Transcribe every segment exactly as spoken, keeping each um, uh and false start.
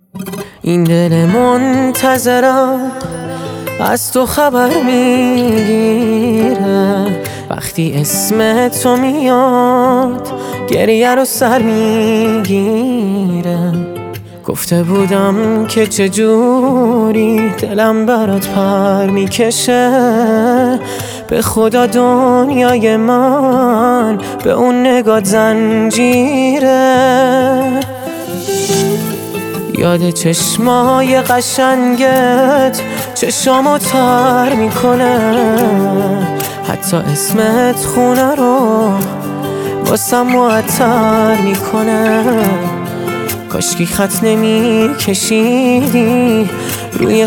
این دل منتظرم از تو خبر میگیره، وقتی اسم تو میاد گریه رو سر میگیره. گفته بودم که چجوری دلم برات پر میکشه، به خدا دنیای من به اون نگات زنجیره. یاد چشمای قشنگت چشامو تر میکنه، حتی اسمت خونه رو واسم معطر میکنه. کاشکی خط نمی کشیدی روی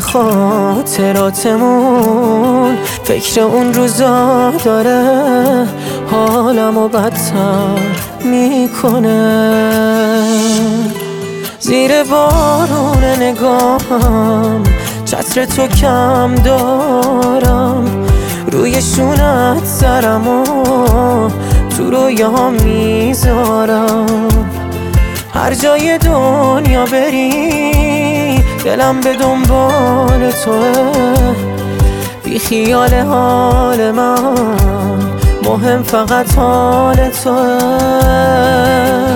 خاطراتمون، فکر اون روزا داره حالمو بدتر میکنه. زیر بارون نگاهم چتر تو کم دارم، روی شونت سرم و تو رویام میذارم. هر جای دنیا بری دلم به دنبال توه، بی خیال حال من مهم فقط حال توه.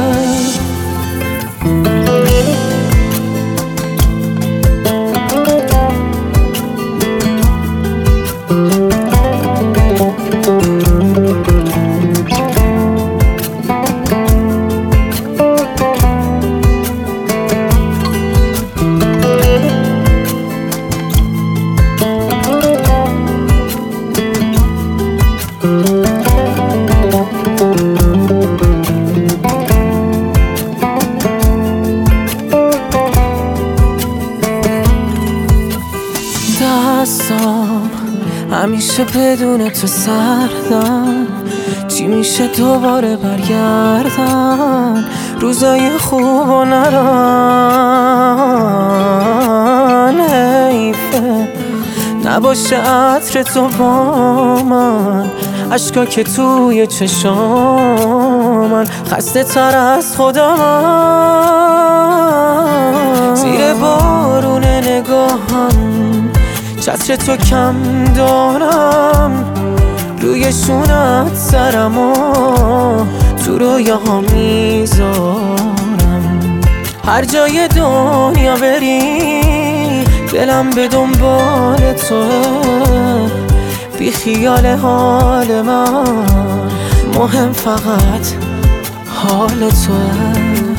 دستام همیشه بدون تو سردن، چی میشه دوباره برگردن روزای خوب و نرن. حیفه نباشه عطر تو با من، اشکا که توی چشامن خسته تر از خودم. زیر بارون نگاهم چتر تو کم دارم، روی شونت سرم و تو رویاها میذارم. هر جای دنیا بری دلم به دنبال توه، بی خیال حال من مهم فقط حال توه.